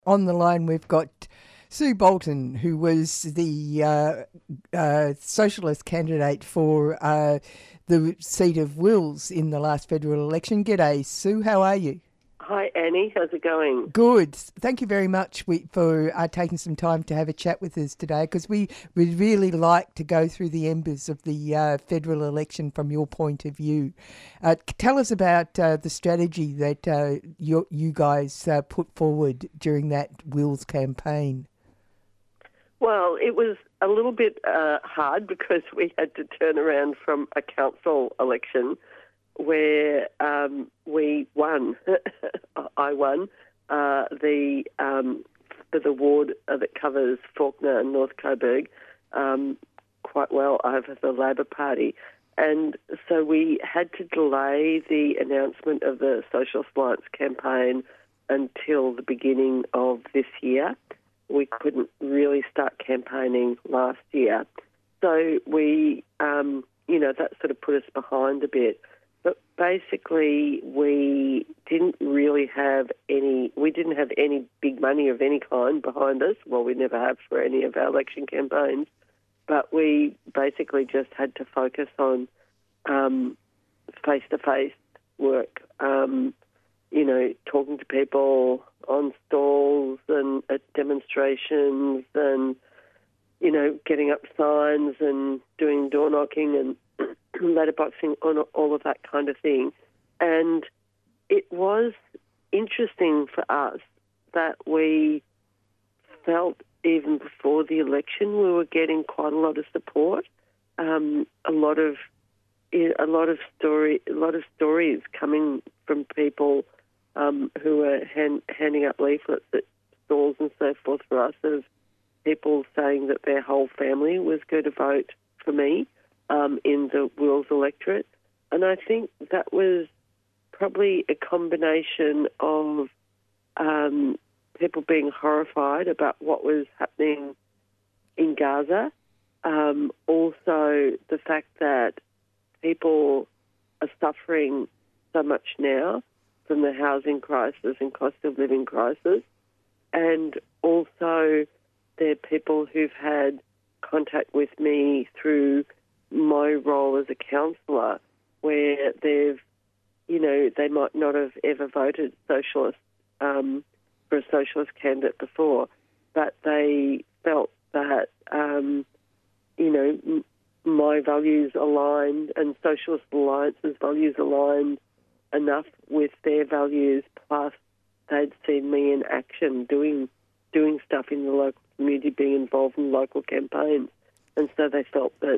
On the line, we've got Sue Bolton, who was the socialist candidate for the seat of Wills in the last federal election. G'day, Sue. How are you? Hi, Annie. How's it going? Good. Thank you very much for taking some time to have a chat with us today, because we would really like to go through the embers of the federal election from your point of view. Tell us about the strategy that you guys put forward during that Wills campaign. Well, it was a little bit hard because we had to turn around from a council election where we won. I won the ward that covers Fawkner and North Coburg quite well over the Labor Party. And so we had to delay the announcement of the Socialist Alliance campaign until the beginning of this year. We couldn't really start campaigning last year. So we, that sort of put us behind a bit. But basically, we didn't have any big money of any kind behind us. Well, we never have for any of our election campaigns. But we basically just had to focus on face-to-face work, talking to people on stalls and at demonstrations and, getting up signs and doing door knocking and letterboxing on all of that kind of thing. And it was interesting for us that we felt even before the election we were getting quite a lot of support, a lot of stories coming from people who were handing out leaflets at stalls and so forth for us, of people saying that their whole family was going to vote for me in the Wills electorate. And I think that was probably a combination of people being horrified about what was happening in Gaza, also the fact that people are suffering so much now from the housing crisis and cost of living crisis, and also there are people who've had contact with me through my role as a counsellor, where they might not have ever voted socialist for a socialist candidate before, but they felt that my values aligned and Socialist Alliance's values aligned enough with their values, plus they'd seen me in action doing stuff in the local community, being involved in local campaigns. And so they felt that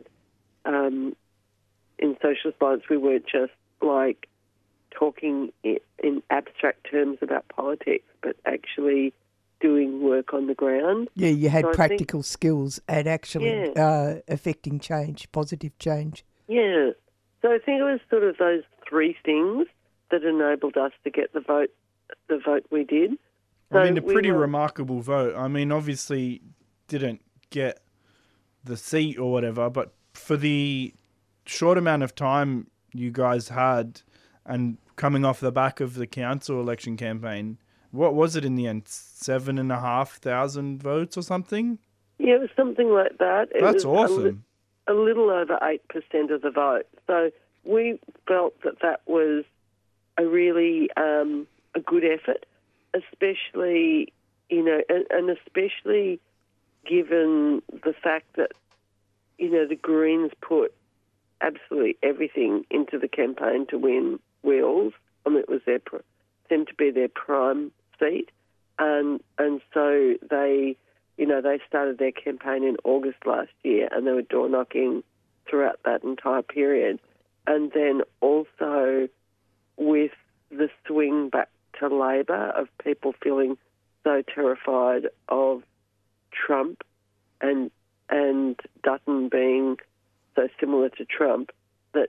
in Socialist Alliance we weren't just like talking in abstract terms about politics, but actually doing work on the ground. Yeah, you had practical skills at actually affecting change, positive change. Yeah. So I think it was sort of those three things that enabled us to get the vote we did. So a pretty remarkable vote. I mean, obviously didn't get the seat or whatever, but for the short amount of time you guys had and coming off the back of the council election campaign, what was it in the end? 7,500 votes or something? Yeah, it was something like that. That's awesome. A little over 8% of the vote. So we felt that was a really a good effort, especially, and especially given the fact that, the Greens put absolutely everything into the campaign to win Wills. I mean, it was seemed to be their prime seat, and so they started their campaign in August last year, and they were door knocking throughout that entire period, and then also with the swing back to Labor of people feeling so terrified of Trump and Dutton being so similar to Trump that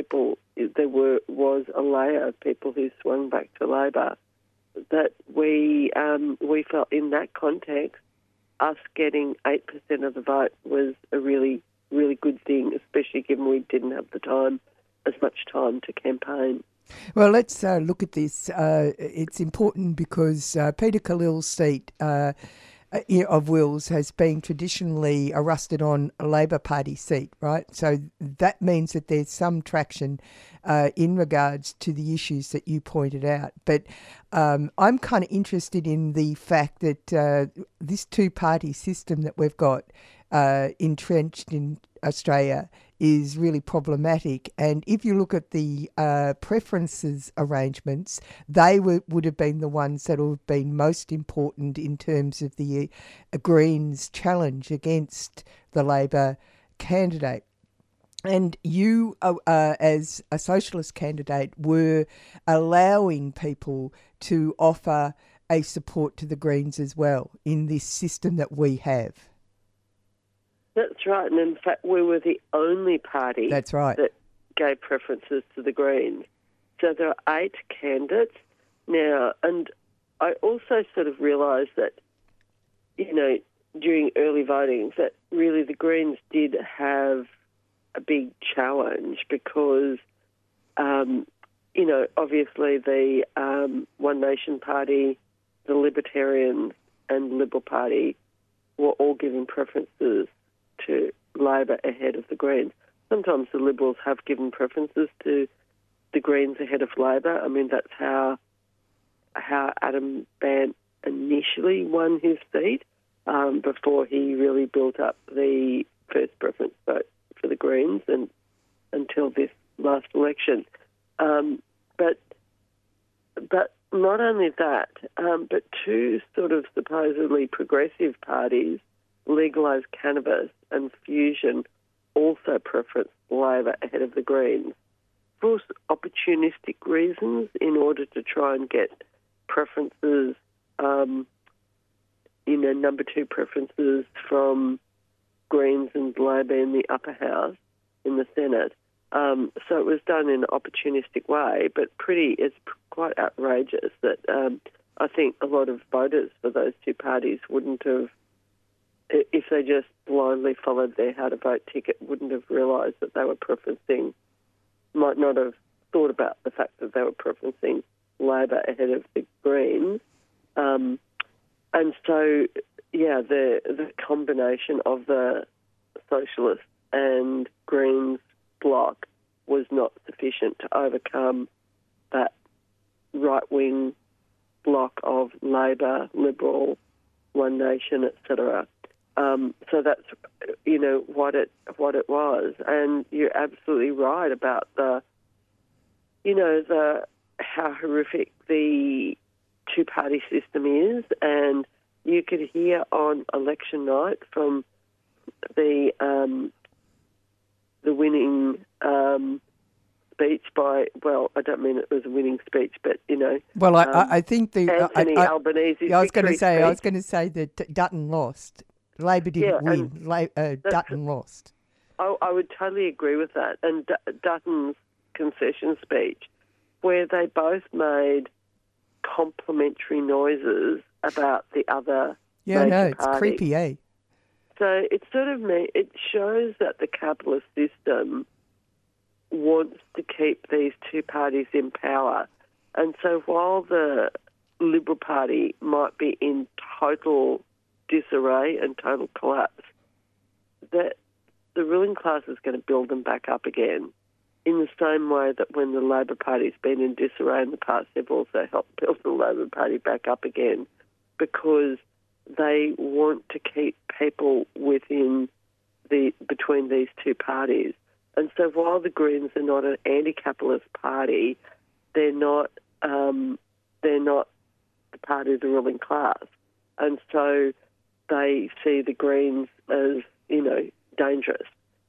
was a layer of people who swung back to Labor, that we felt in that context us getting 8% of the vote was a really, really good thing, especially given we didn't have as much time to campaign. Well, let's look at this. It's important because Peter Khalil's seat of Wills has been traditionally a rusted on a Labor Party seat, right? So that means that there's some traction in regards to the issues that you pointed out. But I'm kind of interested in the fact that this two-party system that we've got entrenched in Australia is really problematic. And if you look at the preferences arrangements, they would have been the ones that would have been most important in terms of the Greens' challenge against the Labor candidate. And you, as a socialist candidate, were allowing people to offer a support to the Greens as well in this system that we have. That's right, and in fact, we were the only party That's right. that gave preferences to the Greens. So there are 8 candidates now, and I also sort of realised that, during early voting, that really the Greens did have a big challenge because, obviously the One Nation Party, the Libertarians and Liberal Party were all given preferences to Labor ahead of the Greens. Sometimes the Liberals have given preferences to the Greens ahead of Labor. I mean, that's how Adam Bandt initially won his seat before he really built up the first preference vote for the Greens and until this last election. But not only that, but 2 sort of supposedly progressive parties, Legalise Cannabis and Fusion, also preferenced Labor ahead of the Greens for opportunistic reasons in order to try and get preferences, number 2 preferences from Greens and Labor in the upper house, in the Senate. So it was done in an opportunistic way, but it's quite outrageous that I think a lot of voters for those 2 parties wouldn't have, if they just blindly followed their how to vote ticket, wouldn't have realised that they were preferencing, might not have thought about the fact that they were preferencing Labor ahead of the Greens. And so, the combination of the Socialist and Greens bloc was not sufficient to overcome that right-wing bloc of Labor, Liberal, One Nation, etc. So that's, what it was. And you're absolutely right about how horrific the two-party system is. And you could hear on election night from the winning speech by, well, I don't mean it was a winning speech, but, Well, I think Anthony Albanese. I was going to say that Dutton lost. Labor didn't win. Dutton lost. I would totally agree with that. And Dutton's concession speech, where they both made complimentary noises about the other major it's party. creepy, eh? So it it shows that the capitalist system wants to keep these 2 parties in power. And so while the Liberal Party might be in total disarray and total collapse, that the ruling class is going to build them back up again in the same way that when the Labor Party's been in disarray in the past, they've also helped build the Labor Party back up again because they want to keep people between these 2 parties. And so while the Greens are not an anti-capitalist party, they're not the party of the ruling class. And so they see the Greens as, dangerous.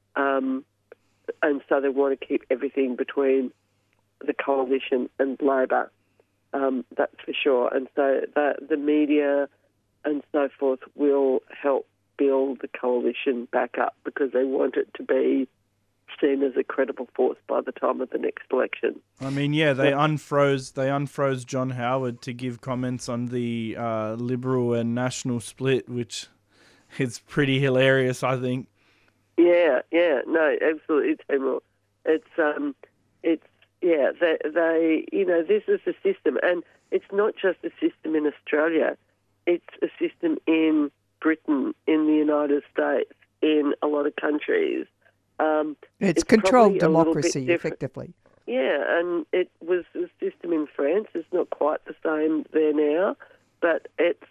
And so they want to keep everything between the coalition and Labor, that's for sure. And so the media and so forth will help build the coalition back up because they want it to be seen as a credible force by the time of the next election. I mean, they unfroze John Howard to give comments on the Liberal and National split, which is pretty hilarious, I think. No, absolutely, Timur. It's Yeah, this is a system, and it's not just a system in Australia. It's a system in Britain, in the United States, in a lot of countries. It's controlled probably a little bit democracy, different. effectively. Yeah, and it was a system in France. It's not quite the same there now, but it's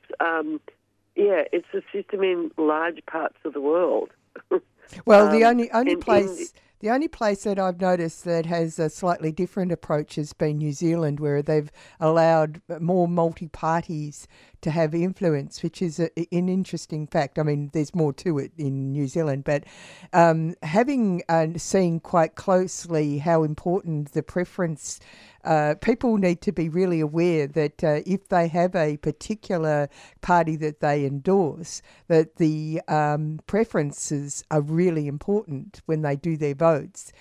a system in large parts of the world. Well, the only in place the only place that I've noticed that has a slightly different approach has been New Zealand, where they've allowed more multi-parties to have influence, which is an interesting fact. I mean, there's more to it in New Zealand, but having seen quite closely how important the preference. People need to be really aware that if they have a particular party that they endorse, that the preferences are really important when they do their votes.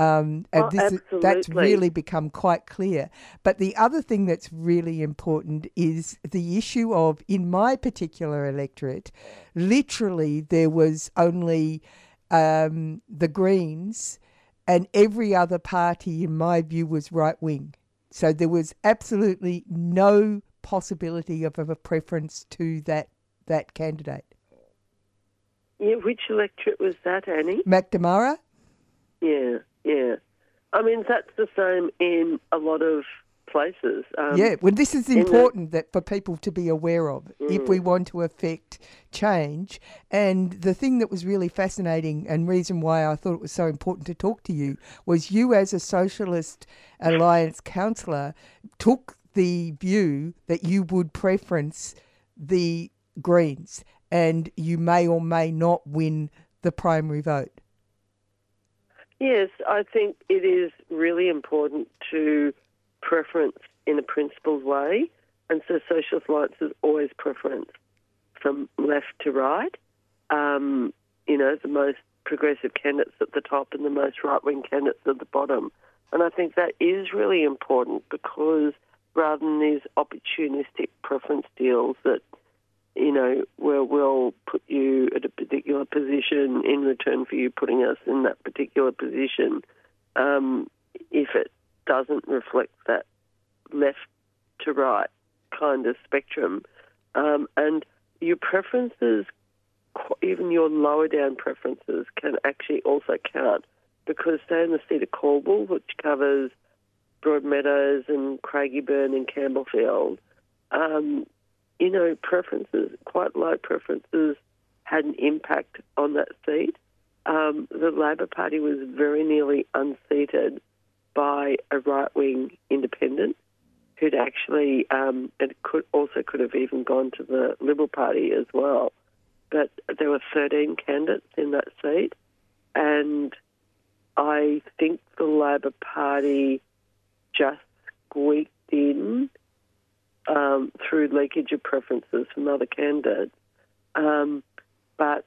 That's really become quite clear. But the other thing that's really important is the issue of, in my particular electorate, literally there was only the Greens, and every other party, in my view, was right-wing. So there was absolutely no possibility of a preference to that candidate. Yeah, which electorate was that, Annie? McNamara? Yeah. I mean, that's the same in a lot of places. Well, this is important that for people to be aware of if we want to affect change. And the thing that was really fascinating and reason why I thought it was so important to talk to you was you, as a Socialist Alliance councillor, took the view that you would preference the Greens and you may or may not win the primary vote. Yes, I think it is really important to preference in a principled way, and so Socialist Alliance is always preference from left to right. The most progressive candidates at the top and the most right-wing candidates at the bottom. And I think that is really important because rather than these opportunistic preference deals that, where we'll put you at a particular position in return for you putting us in that particular position, if it doesn't reflect that left to right kind of spectrum. And your preferences, even your lower down preferences, can actually also count because, say, in the seat of Caldwell, which covers Broadmeadows and Craigieburn and Campbellfield, preferences, quite low preferences, had an impact on that seat. The Labor Party was very nearly unseated by a right-wing independent who'd actually, could have even gone to the Liberal Party as well. But there were 13 candidates in that seat, and I think the Labor Party just squeaked in through leakage of preferences from other candidates. But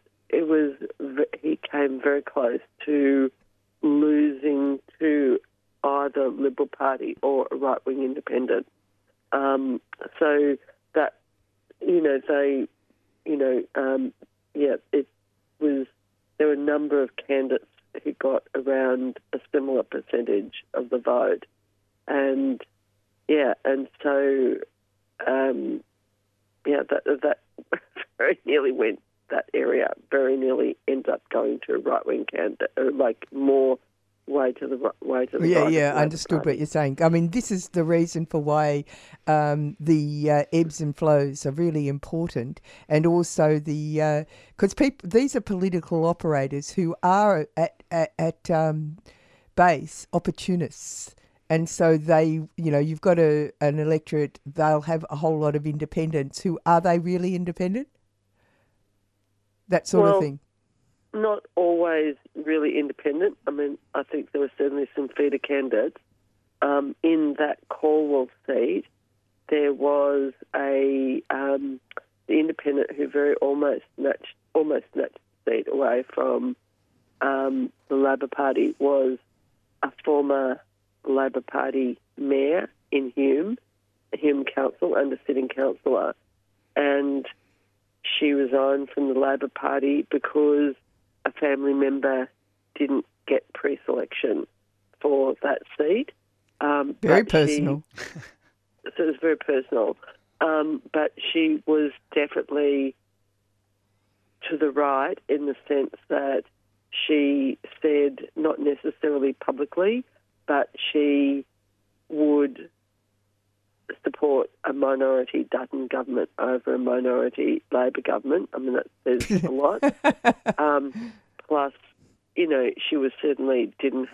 he came very close to losing to either Liberal Party or a right-wing independent. So that, there were a number of candidates who got around a similar percentage of the vote. And so that very nearly went, that area very nearly ended up going to a right-wing candidate, or like more way to the right. I understood what you're saying. I mean, this is the reason for why the ebbs and flows are really important, and also because these are political operators who are at base opportunists. And so you've got an electorate, they'll have a whole lot of independents are they really independent? That sort of thing. Not always really independent. I mean, I think there were certainly some feeder candidates. In that Caldwell seat, there was the independent who almost snatched the seat away from the Labor Party was a former Labor Party mayor in Hume Council and a sitting councillor, and she resigned from the Labor Party because a family member didn't get pre-selection for that seat, Very but personal. So it was very personal. But she was definitely to the right in the sense that she said, not necessarily publicly, but she would support a minority Dutton government over a minority Labor government. I mean, that says a lot. Plus, she was certainly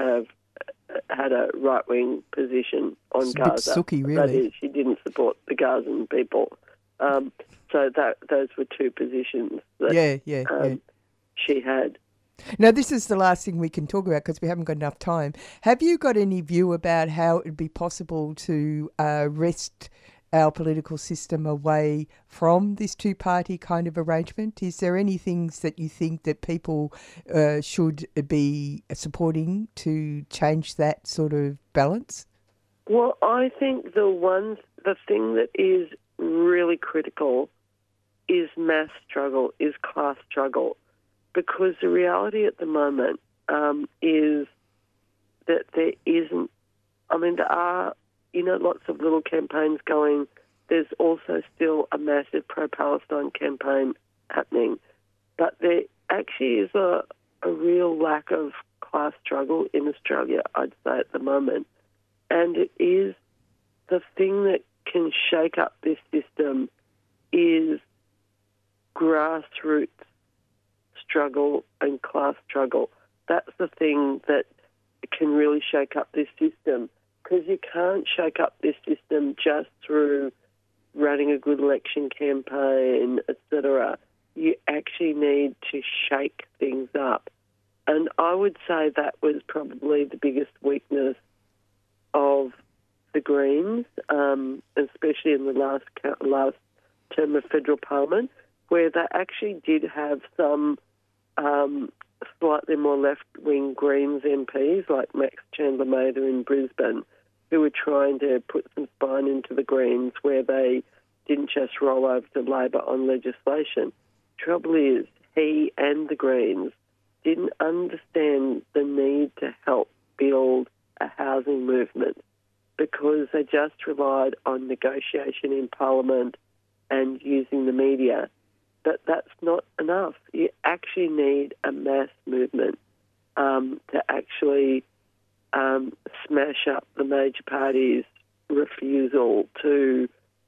had a right-wing position on It's a Gaza. bit sooky, really. That is, she didn't support the Gazan people. So those were two positions that she had. Now, this is the last thing we can talk about because we haven't got enough time. Have you got any view about how it would be possible to wrest our political system away from this two-party kind of arrangement? Is there any things that you think that people should be supporting to change that sort of balance? Well, I think the thing that is really critical is mass struggle, is class struggle. Because the reality at the moment is that there isn't, there are, lots of little campaigns going. There's also still a massive pro-Palestine campaign happening. But there actually is a real lack of class struggle in Australia, I'd say, at the moment. And it is the thing that can shake up this system is grassroots struggle and class struggle. That's the thing that can really shake up this system, because you can't shake up this system just through running a good election campaign, etc. You actually need to shake things up. And I would say that was probably the biggest weakness of the Greens, especially in the last term of federal parliament, where they actually did have some slightly more left-wing Greens MPs like Max Chandler-Mather in Brisbane, who were trying to put some spine into the Greens where they didn't just roll over to Labor on legislation. Trouble is, he and the Greens didn't understand the need to help build a housing movement, because they just relied on negotiation in Parliament and using the media. But that's not enough. You actually need a mass movement to actually smash up the major parties' refusal to,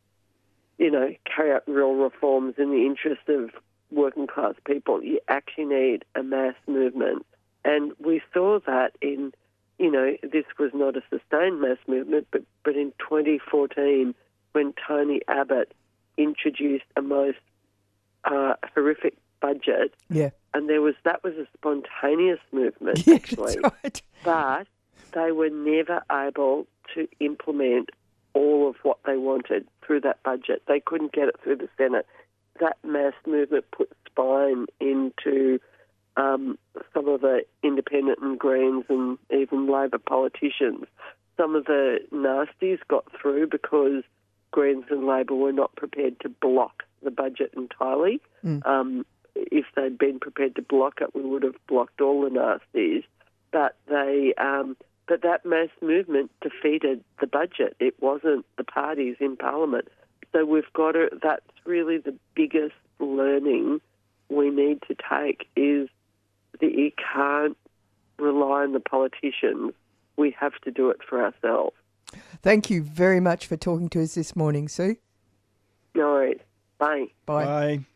carry out real reforms in the interest of working class people. You actually need a mass movement. And we saw that in, this was not a sustained mass movement, but in 2014 when Tony Abbott introduced a most horrific budget, and that was a spontaneous movement, actually. That's right. But they were never able to implement all of what they wanted through that budget. They couldn't get it through the Senate. That mass movement put spine into some of the independent and Greens and even Labor politicians. Some of the nasties got through because Greens and Labor were not prepared to block the budget entirely. If they'd been prepared to block it, we would have blocked all the nasties. But but that mass movement defeated the budget. It wasn't the parties in Parliament. So that's really the biggest learning we need to take, is that you can't rely on the politicians. We have to do it for ourselves. Thank you very much for talking to us this morning, Sue. No worries. Bye. Bye. Bye.